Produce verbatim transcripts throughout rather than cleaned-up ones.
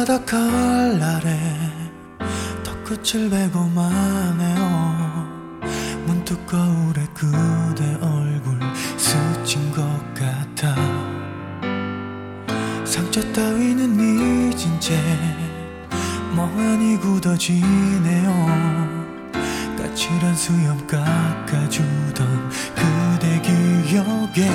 바다 가을 날에 턱끝을 베고만 해요. 문득 거울에 그대 얼굴 스친 것 같아. 상처 따위는 잊은 채 멍하니 굳어지네요. 까칠한 수염 깎아주던 그대 기억에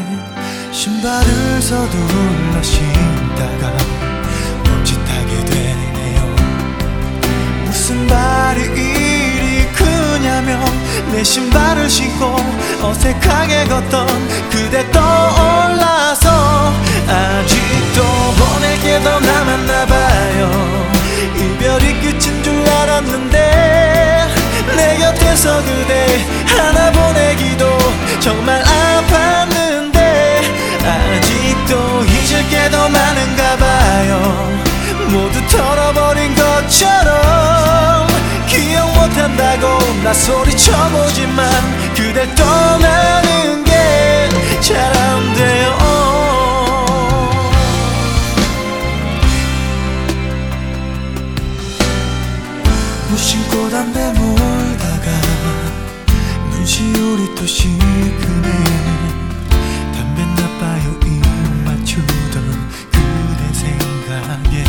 신발을 서둘러 신다가 멈칫하게 되네요. 무슨 말이 이리 크냐며 내 신발을 신고 어색하게 걷던 그대 떠올라서 아직도 보낼 게 더 남았나봐요. 이별이 끝인 줄 알았는데 내 곁에서 그대 하나 보내기도 정말 아팠는데 아직도 잊을 게 더 많은가 봐요. 모두 털어버린 것처럼 기억 못한다고 나 소리쳐보지만 그댈 떠나는 게 잘 안 돼요. 무심코 담배 몰다가 눈시울이 또 시크네. 담배 나빠요 입 맞추던 그대 생각에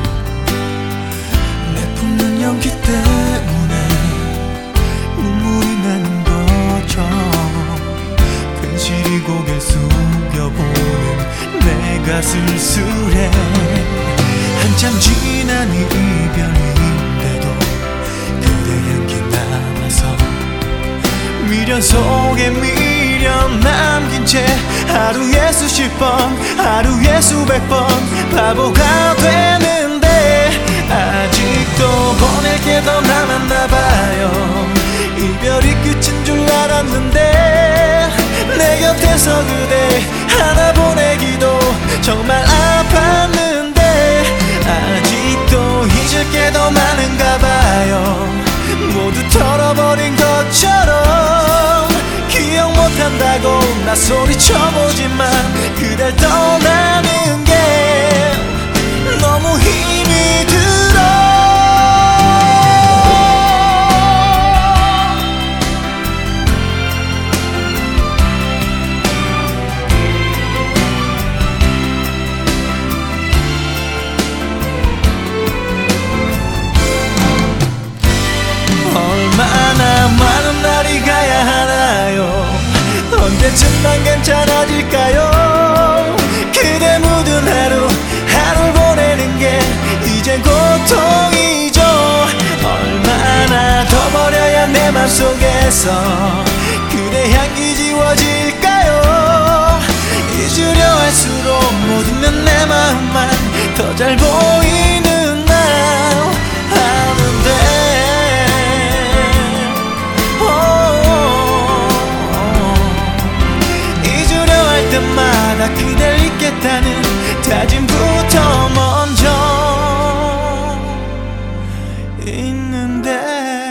내뿜는 연기 때문에 눈물이 나는 것처럼 괜시리 고개 숙여보는 내가 쓸쓸해. 한참 지난 이별인데도 그대 향기 남아서 미련 속에 미련 남긴 채 하루에 수십 번 하루에 수백 번 바보가 되는데 아직도 보낼 게 더 남았나봐요. 이별이 끝인 줄 알았는데 내 곁에서 그대 하나 보내기도 정말 아팠는데 아직도 잊을 게 더 많은가봐요. 모두 털어버린 것처럼 기억 못한다고 나 소리쳐보지만 그댈 떠나는 게 너무 힘이 들어. 얼마나 많은 날이 가야 하나요? 언제쯤 난 괜찮아질까요? 그대 묻은 하루 하루 보내는 게 이젠 고통이죠. 얼마나 더 버려야 내 맘속에서 그대 향기 지워질까요? 잊으려 할수록 못 잊는 내 마음만 더 잘 보이는 날 아는데 때마다 그댈 잊겠다는 다짐부터 먼저 있는데